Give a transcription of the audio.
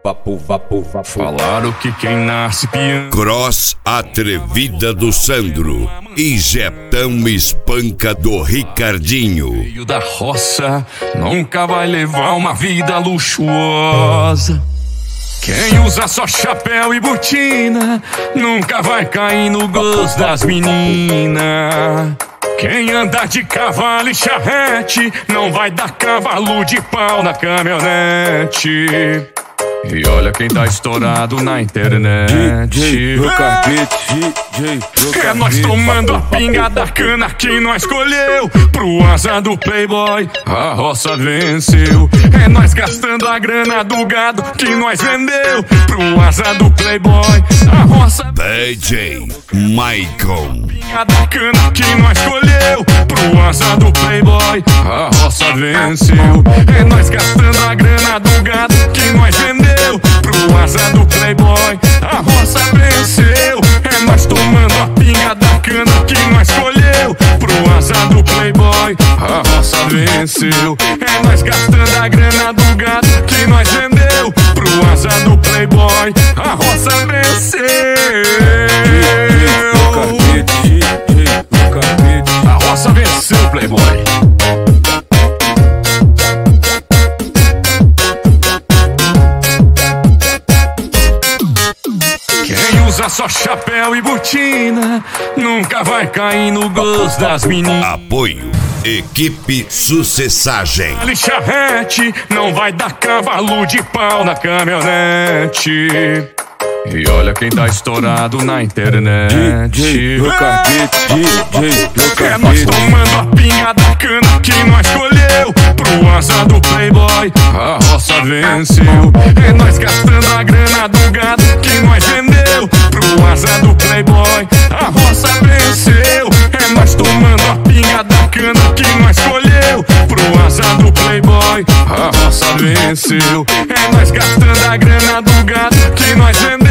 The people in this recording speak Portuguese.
Vapo, vapo, vapo. Falaram que quem nasce piano. Cross Atrevida do Sandro e Jetão Espanca do Ricardinho. Meio da roça nunca vai levar uma vida luxuosa. Quem usa só chapéu e botina nunca vai cair no gosto das meninas. Quem anda de cavalo e charrete não vai dar cavalo de pau na caminhonete. E olha quem tá estourado na internet. DJ no carpete, DJ no É nós tomando a pinga da cana que nós escolheu. Pro asa do playboy a roça venceu. É nós gastando a grana do gado que nós vendeu. Pro asa do playboy a roça DJ Michael. Pinga da cana que nós escolheu. Pro asa do playboy a roça venceu. É nós gastando a grana do gado que nós vendeu. Pro asa do playboy a roça venceu. É nós tomando a pinga da cana que nós escolheu. Pro asa do playboy a roça venceu. É nós gastando a grana do gado que nós vendeu. Pro asa do playboy a roça venceu. A roça venceu, playboy. Quem usa só chapéu e botina nunca vai cair no gosto das meninas. Apoio Equipe Sucessagem. Ali charrete não vai dar cavalo de pau na caminhonete. E olha quem tá estourado na internet. DJ no carpete, DJ no É nós carpete. tomando a pinga da cana que nós escolheu. Pro asa do playboy a roça venceu. É nós gastando a grana do gado que nós vendeu. Pro asa do playboy a roça venceu. É nós tomando a pinga da cana que nós escolheu. Pro asa do playboy a roça venceu. É nós gastando a grana do gado que nós vendeu.